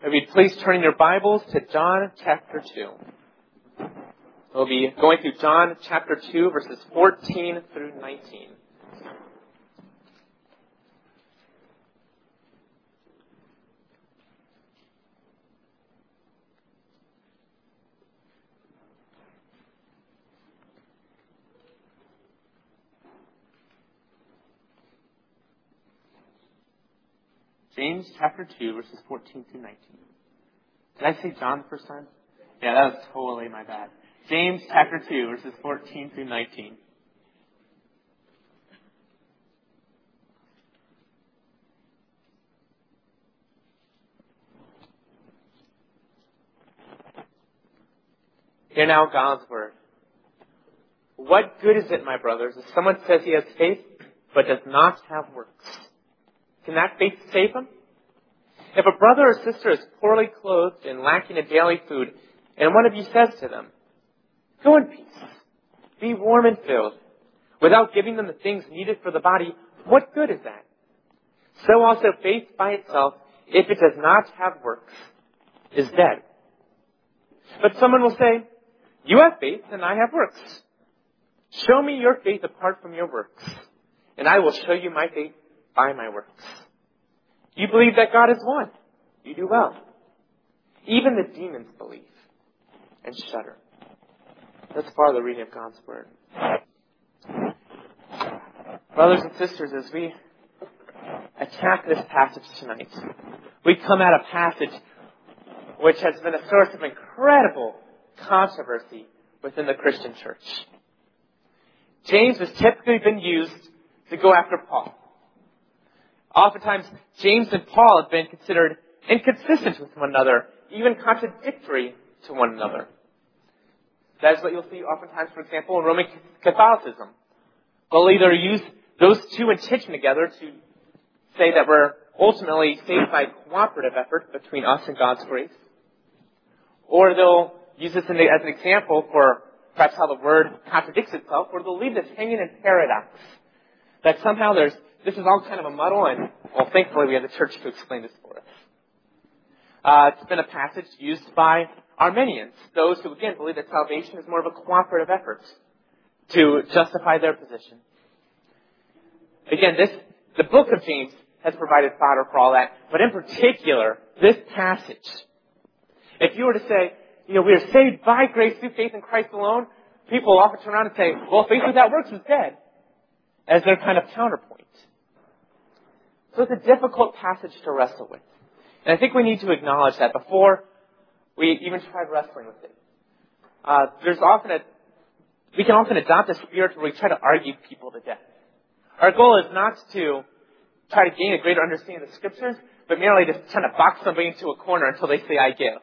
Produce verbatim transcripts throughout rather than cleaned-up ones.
If you'd please turn your Bibles to John chapter two. We'll be going through John chapter two, verses fourteen through nineteen. James chapter two, verses fourteen through nineteen. Did I say John the first time? Yeah, that was totally my bad. James chapter two, verses fourteen through nineteen. Hear now God's word. What good is it, my brothers, if someone says he has faith but does not have works? Can that faith save him? If a brother or sister is poorly clothed and lacking in daily food, and one of you says to them, "Go in peace, be warm and filled," without giving them the things needed for the body, what good is that? So also faith by itself, if it does not have works, is dead. But someone will say, "You have faith and I have works. Show me your faith apart from your works, and I will show you my faith by my works. You believe that God is one. You do well. Even the demons believe and shudder." That's far the reading of God's word. Brothers and sisters, as we attack this passage tonight, we come at a passage which has been a source of incredible controversy within the Christian church. James has typically been used to go after Paul. Oftentimes, James and Paul have been considered inconsistent with one another, even contradictory to one another. That is what you'll see oftentimes, for example, in Roman Catholicism. They'll either use those two in tension together to say that we're ultimately saved by cooperative effort between us and God's grace. Or they'll use this as an example for perhaps how the word contradicts itself, or they'll leave this hanging in paradox. That somehow there's This is all kind of a muddle, and, well, thankfully we have the church to explain this for us. Uh, it's been a passage used by Arminians, those who, again, believe that salvation is more of a cooperative effort to justify their position. Again, this the book of James has provided fodder for all that, but in particular, this passage. If you were to say, you know, we are saved by grace through faith in Christ alone, people will often turn around and say, well, faith without works is dead, as their kind of counterpoint. So it's a difficult passage to wrestle with. And I think we need to acknowledge that before we even try wrestling with it. Uh, there's often a, we can often adopt a spirit where we try to argue people to death. Our goal is not to try to gain a greater understanding of the Scriptures, but merely to try to box somebody into a corner until they say, "I give."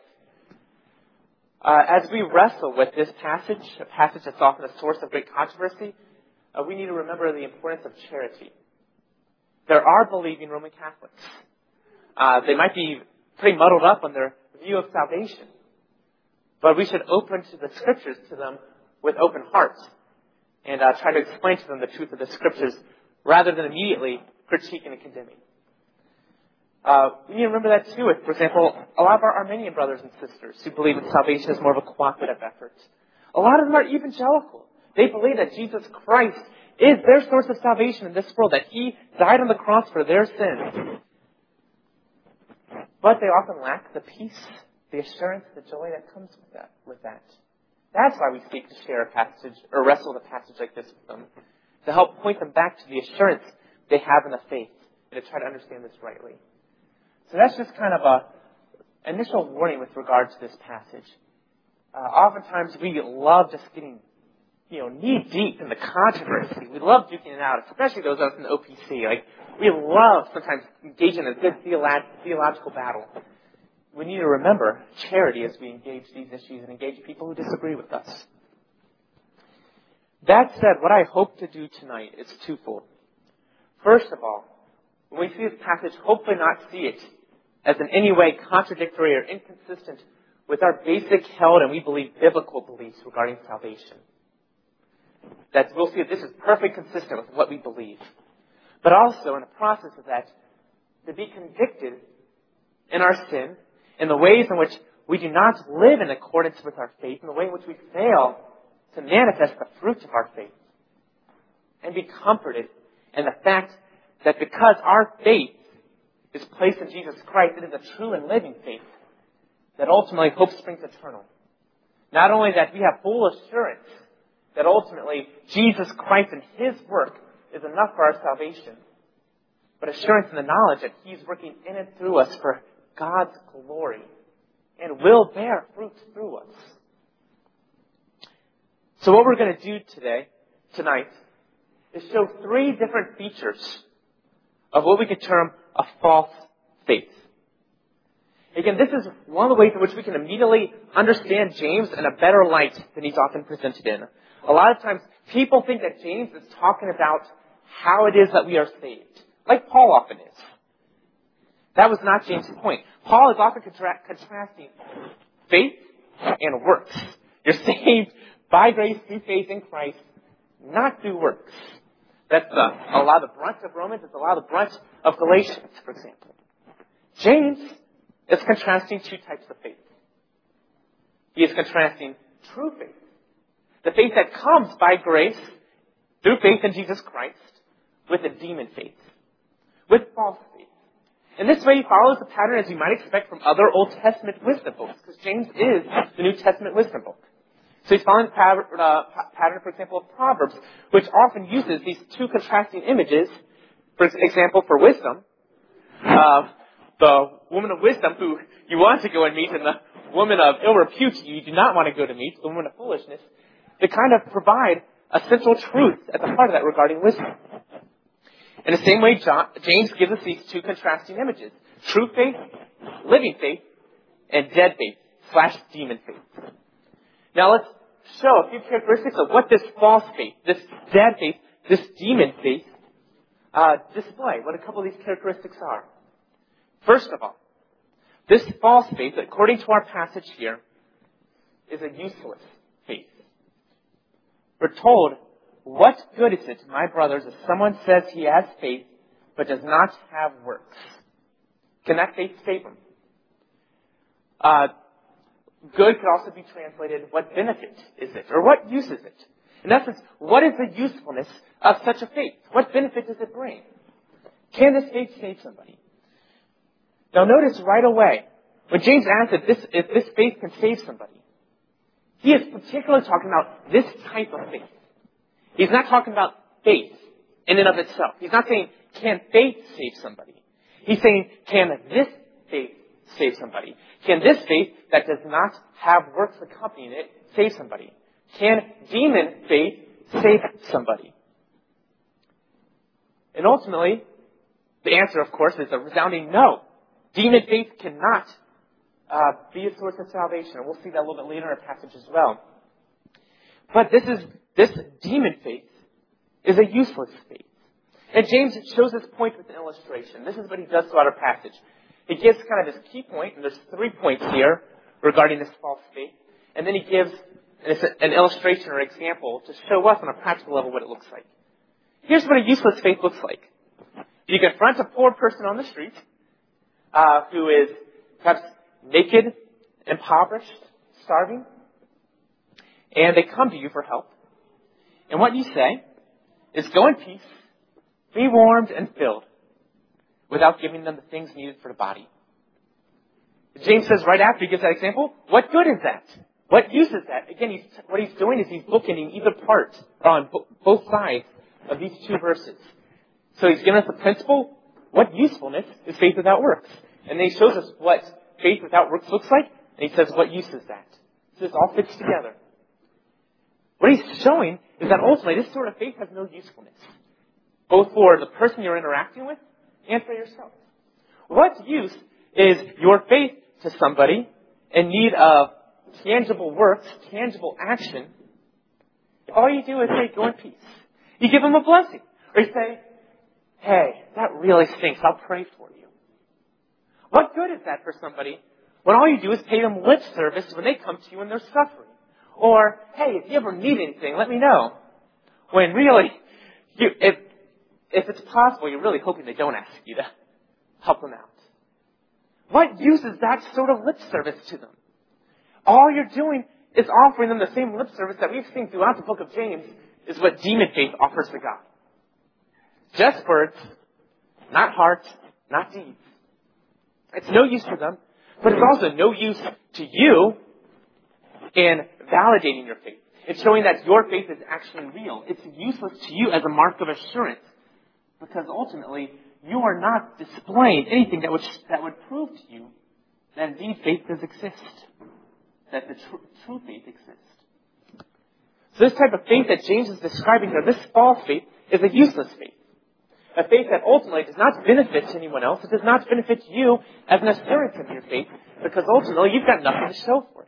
Uh, as we wrestle with this passage, a passage that's often a source of great controversy, uh, we need to remember the importance of charity. There are believing Roman Catholics. Uh, they might be pretty muddled up on their view of salvation. But we should open to the Scriptures to them with open hearts and uh, try to explain to them the truth of the Scriptures rather than immediately critiquing and condemning. Uh, we need to remember that too with, for example, a lot of our Armenian brothers and sisters who believe that salvation is more of a cooperative effort. A lot of them are evangelical. They believe that Jesus Christ is their source of salvation in this world, that He died on the cross for their sins. But they often lack the peace, the assurance, the joy that comes with that. With that. That's why we seek to share a passage, or wrestle with a passage like this with them, to help point them back to the assurance they have in the faith, and to try to understand this rightly. So that's just kind of a initial warning with regard to this passage. Uh, oftentimes we love just getting you know, knee deep in the controversy. We love duking it out, especially those of us in the O P C. Like, we love sometimes engaging in a good theolo- theological battle. We need to remember charity as we engage these issues and engage people who disagree with us. That said, what I hope to do tonight is twofold. First of all, when we see this passage, hopefully not see it as in any way contradictory or inconsistent with our basic held and we believe biblical beliefs regarding salvation. That we'll see that this is perfectly consistent with what we believe. But also, in the process of that, to be convicted in our sin in the ways in which we do not live in accordance with our faith, in the way in which we fail to manifest the fruit of our faith. And be comforted in the fact that because our faith is placed in Jesus Christ, it is a true and living faith that ultimately hope springs eternal. Not only that we have full assurance that ultimately Jesus Christ and His work is enough for our salvation, but assurance in the knowledge that He's working in and through us for God's glory and will bear fruit through us. So what we're going to do today, tonight, is show three different features of what we could term a false faith. Again, this is one of the ways in which we can immediately understand James in a better light than he's often presented in. A lot of times, people think that James is talking about how it is that we are saved, like Paul often is. That was not James' point. Paul is often contra- contrasting faith and works. You're saved by grace through faith in Christ, not through works. That's the, a lot of the brunt of Romans. It's a lot of the brunt of Galatians, for example. James is contrasting two types of faith. He is contrasting true faith, the faith that comes by grace through faith in Jesus Christ, with a demon faith, with false faith. In this way, he follows the pattern as you might expect from other Old Testament wisdom books, because James is the New Testament wisdom book. So he's following the pattern, uh, pattern, for example, of Proverbs, which often uses these two contrasting images. For example, for wisdom, uh, the woman of wisdom who you want to go and meet, and the woman of ill repute you do not want to go to meet, the woman of foolishness, to kind of provide a central truth at the heart of that regarding wisdom. In the same way, John, James gives us these two contrasting images: true faith, living faith, and dead faith slash demon faith. Now let's show a few characteristics of what this false faith, this dead faith, this demon faith uh, display, what a couple of these characteristics are. First of all, this false faith, according to our passage here, is a useless faith. We're told, what good is it, my brothers, if someone says he has faith but does not have works? Can that faith save him? Uh, good could also be translated, what benefit is it? Or what use is it? In essence, what is the usefulness of such a faith? What benefit does it bring? Can this faith save somebody? Now notice right away, when James asks if this, if this faith can save somebody, he is particularly talking about this type of faith. He's not talking about faith in and of itself. He's not saying, can faith save somebody? He's saying, can this faith save somebody? Can this faith that does not have works accompanying it save somebody? Can demon faith save somebody? And ultimately, the answer, of course, is a resounding no. Demon faith cannot uh, be a source of salvation. And we'll see that a little bit later in our passage as well. But this is this demon faith is a useless faith. And James shows this point with an illustration. This is what he does throughout our passage. He gives kind of his key point, and there's three points here regarding this false faith. And then he gives an illustration or example to show us on a practical level what it looks like. Here's what a useless faith looks like. You confront a poor person on the street uh, who is perhaps naked, impoverished, starving, and they come to you for help. And what you say is, go in peace, be warmed and filled, without giving them the things needed for the body. James says right after he gives that example, what good is that? What use is that? Again, he's, what he's doing is he's bookending either part on bo- both sides of these two verses. So he's given us the principle, what usefulness is faith without works? And then he shows us what faith without works looks like, and he says, what use is that? So this all fits together. What he's showing is that ultimately this sort of faith has no usefulness, both for the person you're interacting with and for yourself. What use is your faith to somebody in need of tangible works, tangible action, if all you do is say, go in peace? You give them a blessing. Or you say, hey, that really stinks. I'll pray for you. What good is that for somebody when all you do is pay them lip service when they come to you when they're suffering? Or, hey, if you ever need anything, let me know. When really, you, if, if it's possible, you're really hoping they don't ask you to help them out. What use is that sort of lip service to them? All you're doing is offering them the same lip service that we've seen throughout the book of James is what demon faith offers to God. Just words, not heart, not deeds. It's no use to them, but it's also no use to you in validating your faith. It's showing that your faith is actually real. It's useless to you as a mark of assurance because ultimately you are not displaying anything that would, that would prove to you that indeed faith does exist, that the tr- true faith exists. So this type of faith that James is describing here, this false faith, is a useless faith. A faith that ultimately does not benefit to anyone else. It does not benefit you as an assurance of your faith because ultimately you've got nothing to show for it.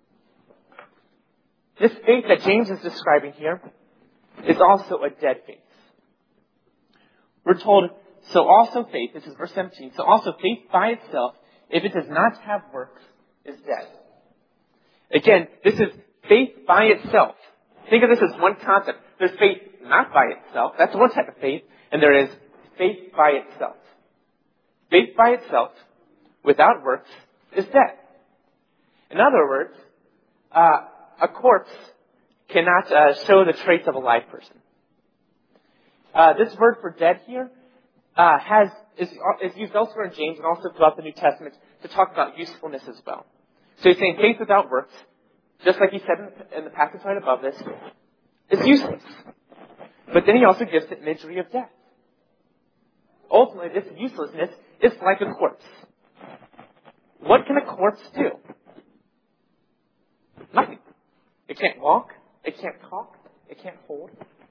This faith that James is describing here is also a dead faith. We're told, so also faith, this is verse seventeen, so also faith by itself, if it does not have works, is dead. Again, this is faith by itself. Think of this as one concept. There's faith not by itself. That's one type of faith. And there is faith by itself. Faith by itself, without works, is dead. In other words, uh, a corpse cannot uh, show the traits of a live person. Uh, this word for dead here uh, has is, is used elsewhere in James and also throughout the New Testament to talk about usefulness as well. So he's saying faith without works, just like he said in the, in the passage right above this, is useless. But then he also gives the imagery of death. Ultimately, this uselessness is like a corpse. What can a corpse do? Nothing. It can't walk. It can't talk. It can't hold.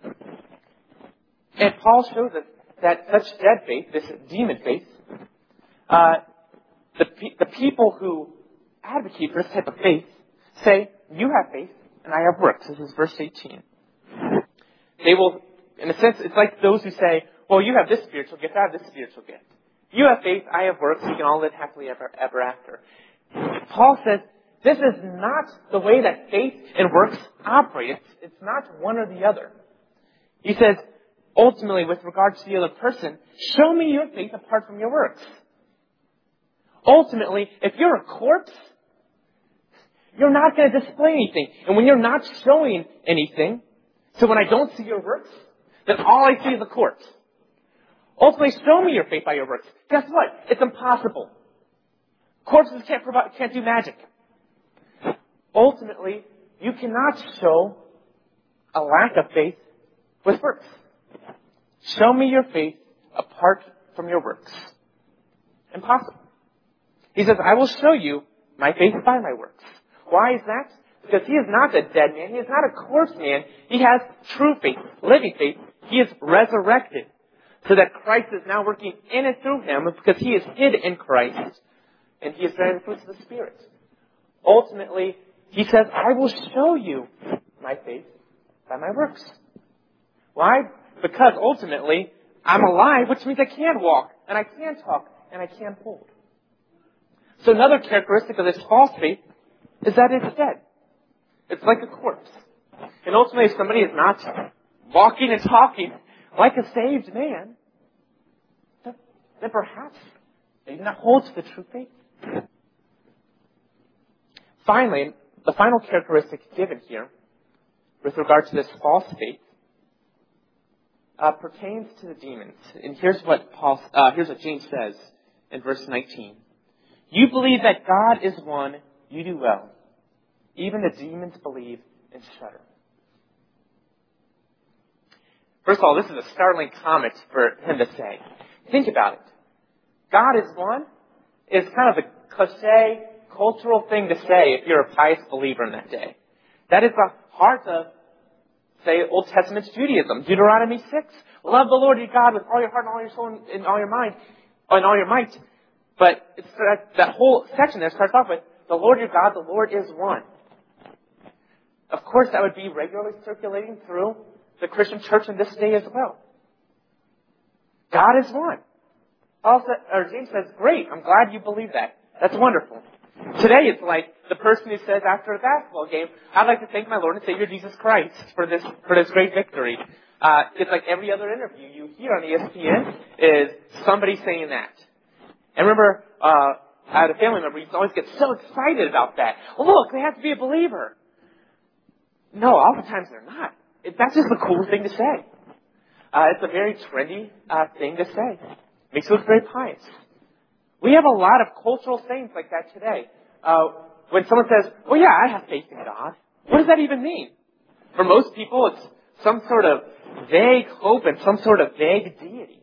And Paul shows us that such dead faith, this demon faith, uh, the, pe- the people who advocate for this type of faith say, you have faith and I have works. This is verse eighteen. They will, in a sense, it's like those who say, well, you have this spiritual gift, I have this spiritual gift. You have faith, I have works, we can all live happily ever, ever after. Paul says, this is not the way that faith and works operate. It's, it's not one or the other. He says, ultimately, with regard to the other person, show me your faith apart from your works. Ultimately, if you're a corpse, you're not going to display anything. And when you're not showing anything, so when I don't see your works, then all I see is a corpse. Ultimately, show me your faith by your works. Guess what? It's impossible. Corpses can't provide, can't do magic. Ultimately, you cannot show a lack of faith with works. Show me your faith apart from your works. Impossible. He says, I will show you my faith by my works. Why is that? Because he is not a dead man. He is not a corpse man. He has true faith, living faith. He is resurrected. So that Christ is now working in and through him because he is hid in Christ. And he is bearing the fruits of the Spirit. Ultimately, he says, I will show you my faith by my works. Why? Because ultimately, I'm alive, which means I can walk, and I can talk, and I can hold. So another characteristic of this false faith is that it's dead. It's like a corpse. And ultimately, if somebody is not walking and talking like a saved man, then perhaps they do not hold to the true faith. Finally, the final characteristic given here with regard to this false faith uh, pertains to the demons. And here's what Paul, uh, here's what James says in verse nineteen. You believe that God is one, you do well. Even the demons believe and shudder. First of all, this is a startling comment for him to say. Think about it. God is one is kind of a cliche, cultural thing to say if you're a pious believer in that day. That is the heart of, say, Old Testament Judaism. Deuteronomy six. Love the Lord your God with all your heart and all your soul and all your mind and all your might. But it's that, that whole section there starts off with, the Lord your God, the Lord is one. Of course, that would be regularly circulating through the Christian church in this day as well. God is one. Also, or James says, great, I'm glad you believe that. That's wonderful. Today it's like the person who says after a basketball game, I'd like to thank my Lord and Savior Jesus Christ for this for this great victory. Uh, it's like every other interview you hear on E S P N is somebody saying that. And remember, uh, I had a family member who used to always get so excited about that. Oh, look, they have to be a believer. No, oftentimes they're not. It, that's just the cool thing to say. Uh, it's a very trendy uh, thing to say. Makes you look very pious. We have a lot of cultural sayings like that today. Uh, when someone says, well, yeah, I have faith in God. What does that even mean? For most people, it's some sort of vague hope and some sort of vague deity.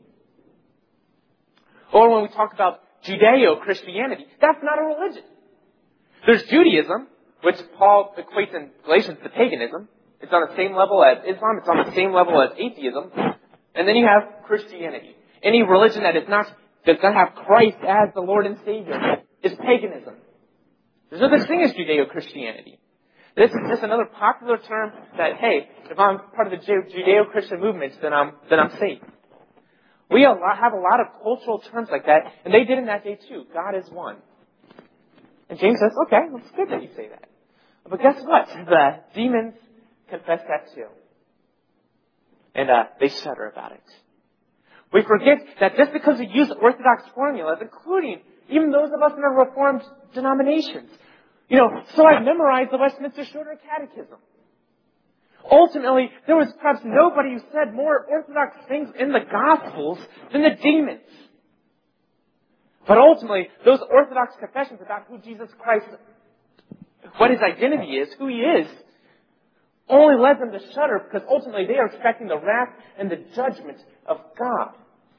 Or when we talk about Judeo-Christianity, that's not a religion. There's Judaism, which Paul equates in Galatians to paganism. It's on the same level as Islam. It's on the same level as atheism. And then you have Christianity. Any religion that is not, does not have Christ as the Lord and Savior is paganism. There's no such thing as Judeo-Christianity. This is just another popular term that, hey, if I'm part of the Judeo-Christian movement, then I'm, then I'm safe. We have a lot of cultural terms like that, and they did in that day too. God is one. And James says, okay, well, it's good that you say that. But guess what? The demons confess that too. And uh, they shudder about it. We forget that just because we use Orthodox formulas, including even those of us in the Reformed denominations, you know, so I've memorized the Westminster Shorter Catechism. Ultimately, there was perhaps nobody who said more orthodox things in the Gospels than the demons. But ultimately, those orthodox confessions about who Jesus Christ, what His identity is, who He is, only led them to shudder because ultimately they are expecting the wrath and the judgment of God.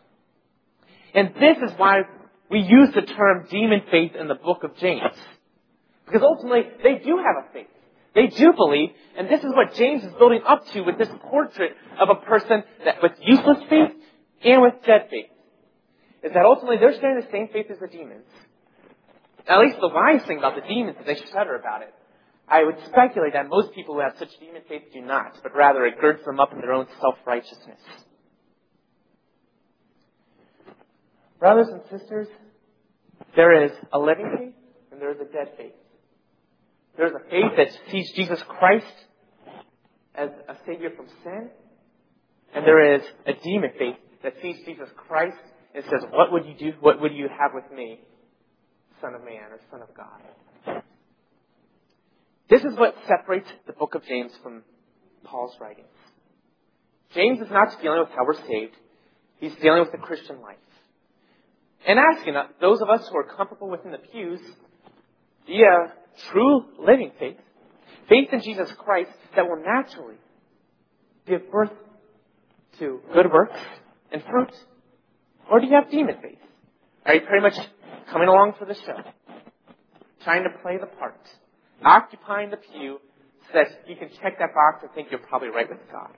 And this is why we use the term demon faith in the book of James. Because ultimately, they do have a faith. They do believe, and this is what James is building up to with this portrait of a person that with useless faith and with dead faith. Is that ultimately they're sharing the same faith as the demons. At least the wise thing about the demons is they shudder about it. I would speculate that most people who have such demon faith do not, but rather it girds them up in their own self-righteousness. Brothers and sisters, there is a living faith and there is a dead faith. There's a faith that sees Jesus Christ as a Savior from sin. And there is a demon faith that sees Jesus Christ and says, what would you do? What would you have with me, Son of Man or Son of God? This is what separates the book of James from Paul's writings. James is not dealing with how we're saved. He's dealing with the Christian life. And asking those of us who are comfortable within the pews, yeah, true living faith, faith in Jesus Christ that will naturally give birth to good works and fruit? Or do you have demon faith? Are you pretty much coming along for the show? Trying to play the part? Occupying the pew so that you can check that box and think you're probably right with God?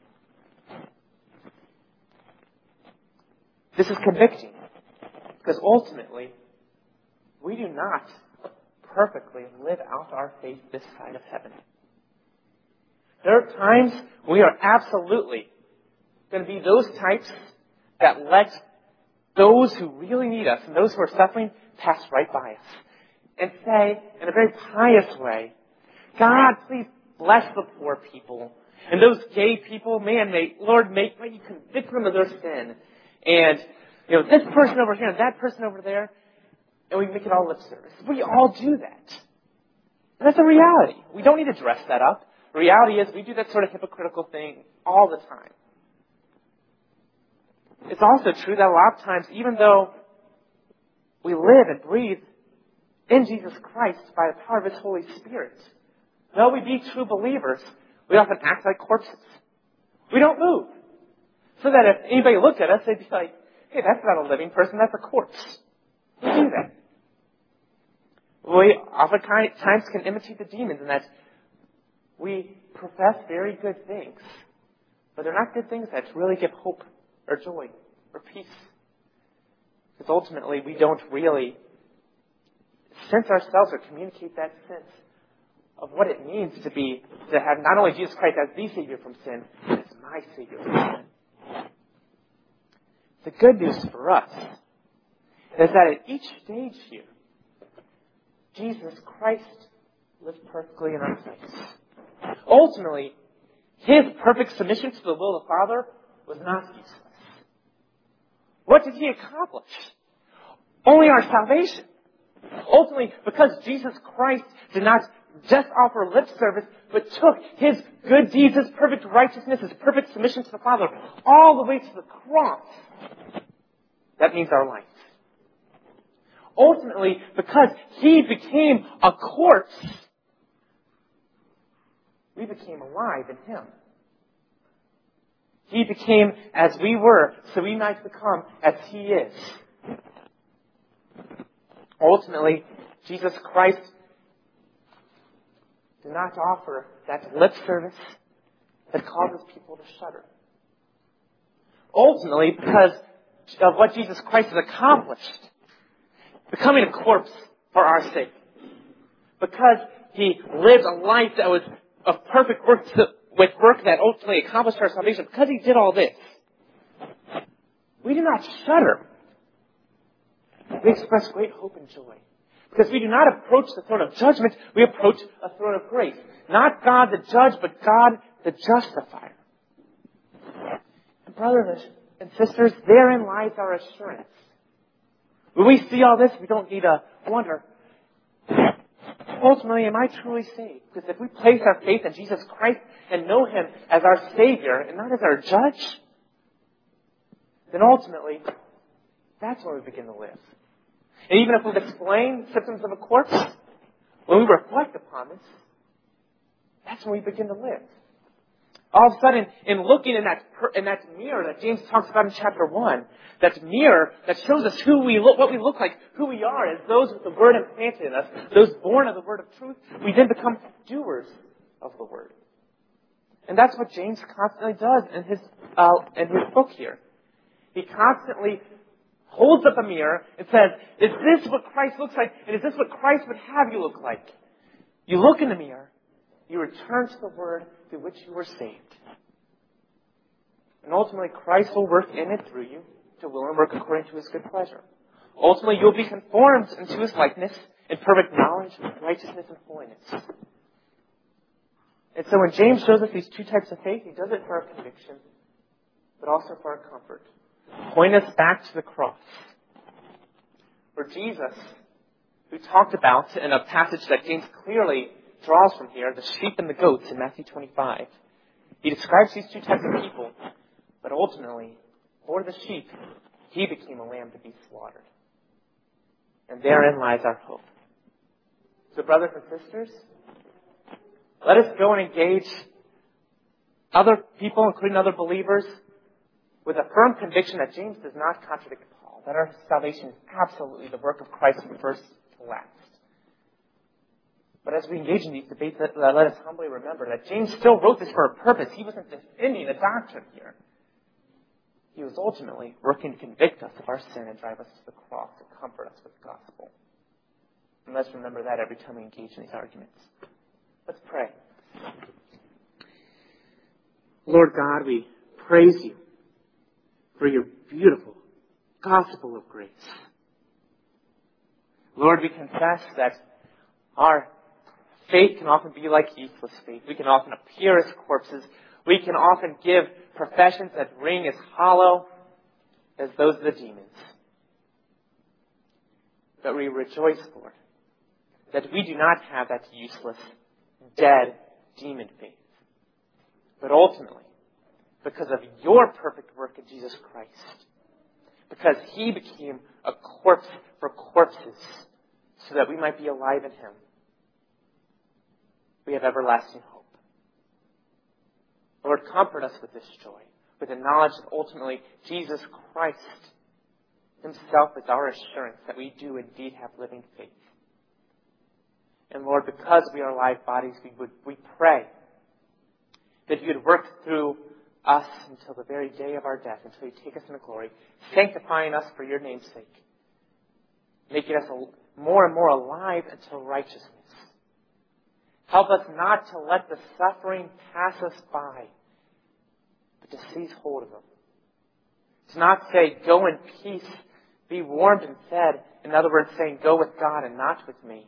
This is convicting. Because ultimately, we do not perfectly live out our faith this side of heaven. There are times we are absolutely going to be those types that let those who really need us and those who are suffering pass right by us and say in a very pious way, God, please bless the poor people. And those gay people, man, may, Lord, may, may you convict them of their sin. And, you know, this person over here and that person over there. And we make it all lip service. We all do that. And that's a reality. We don't need to dress that up. The reality is we do that sort of hypocritical thing all the time. It's also true that a lot of times, even though we live and breathe in Jesus Christ by the power of His Holy Spirit, though we be true believers, we often act like corpses. We don't move. So that if anybody looked at us, they'd be like, hey, that's not a living person, that's a corpse. We do that. We oftentimes can imitate the demons in that we profess very good things, but they're not good things that really give hope or joy or peace. Because ultimately we don't really sense ourselves or communicate that sense of what it means to be, to have not only Jesus Christ as the Savior from sin, but as my Savior from sin. The good news for us is that at each stage here, Jesus Christ lived perfectly in our place. Ultimately, His perfect submission to the will of the Father was not useless. What did He accomplish? Only our salvation. Ultimately, because Jesus Christ did not just offer lip service, but took His good deeds, His perfect righteousness, His perfect submission to the Father, all the way to the cross. That means our life. Ultimately, because He became a corpse, we became alive in Him. He became as we were, so we might become as He is. Ultimately, Jesus Christ did not offer that lip service that causes people to shudder. Ultimately, because of what Jesus Christ has accomplished, becoming a corpse for our sake, because He lived a life that was of perfect work to, with work that ultimately accomplished our salvation, because He did all this, we do not shudder. We express great hope and joy. Because we do not approach the throne of judgment, we approach a throne of grace. Not God the judge, but God the justifier. And brothers and sisters, therein lies our assurance. When we see all this, we don't need to wonder, ultimately, am I truly saved? Because if we place our faith in Jesus Christ and know Him as our Savior and not as our judge, then ultimately, that's where we begin to live. And even if we've explained symptoms of a corpse, when we reflect upon this, that's when we begin to live. All of a sudden, in looking in that in that mirror that James talks about in chapter one, that mirror that shows us who we look, what we look like, who we are, as those with the Word implanted in us, those born of the Word of truth, we then become doers of the Word. And that's what James constantly does in his uh, in his book here. He constantly holds up a mirror and says, is this what Christ looks like? And is this what Christ would have you look like? You look in the mirror, you return to the Word through which you were saved. And ultimately, Christ will work in and through you to will and work according to His good pleasure. Ultimately, you'll be conformed into His likeness in perfect knowledge, righteousness, and holiness. And so when James shows us these two types of faith, he does it for our conviction, but also for our comfort. Point us back to the cross, where Jesus, who talked about in a passage that James clearly draws from here, the sheep and the goats in Matthew twenty-five, he describes these two types of people, but ultimately, for the sheep, He became a lamb to be slaughtered. And therein lies our hope. So brothers and sisters, let us go and engage other people, including other believers, with a firm conviction that James does not contradict Paul, that our salvation is absolutely the work of Christ from first to last. But as we engage in these debates, let, let us humbly remember that James still wrote this for a purpose. He wasn't defending a doctrine here. He was ultimately working to convict us of our sin and drive us to the cross and comfort us with the gospel. And let's remember that every time we engage in these arguments. Let's pray. Lord God, we praise You for Your beautiful gospel of grace. Lord, we confess that our faith can often be like useless faith. We can often appear as corpses. We can often give professions that ring as hollow as those of the demons. But we rejoice, Lord, that we do not have that useless, dead, demon faith. But ultimately, because of Your perfect work in Jesus Christ, because He became a corpse for corpses so that we might be alive in Him, we have everlasting hope. Lord, comfort us with this joy, with the knowledge that ultimately Jesus Christ Himself is our assurance that we do indeed have living faith. And Lord, because we are alive bodies, we would we pray that You would work through us until the very day of our death, until You take us into glory, sanctifying us for Your name's sake, making us more and more alive until righteousness. Help us not to let the suffering pass us by, but to seize hold of them. To not say, go in peace, be warmed and fed. In other words, saying, go with God and not with me.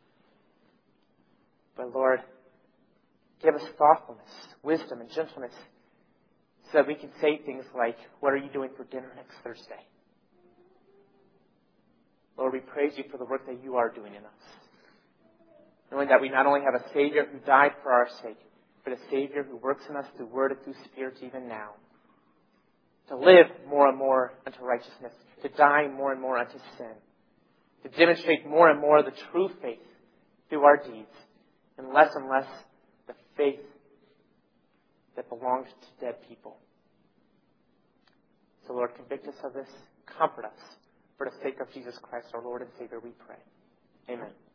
But Lord, give us thoughtfulness, wisdom, and gentleness so that we can say things like, what are you doing for dinner next Thursday? Lord, we praise you for the work that you are doing in us. Knowing that we not only have a Savior who died for our sake, but a Savior who works in us through word and through spirit even now. To live more and more unto righteousness, to die more and more unto sin, to demonstrate more and more the true faith through our deeds, and less and less the faith that belongs to dead people. So Lord, convict us of this, comfort us. For the sake of Jesus Christ, our Lord and Savior, we pray. Amen.